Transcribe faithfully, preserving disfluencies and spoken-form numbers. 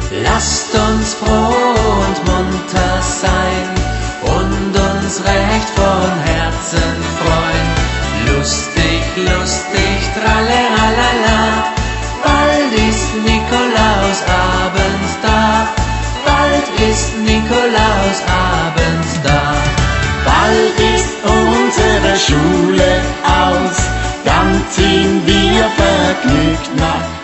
Lasst uns froh und munter sein und uns recht von Herzen freuen. Lustig, lustig, traleralala, bald ist Nikolausabend da, bald ist Nikolausabend da. Bald ist unsere Schule aus, dann ziehen wir vergnügt nach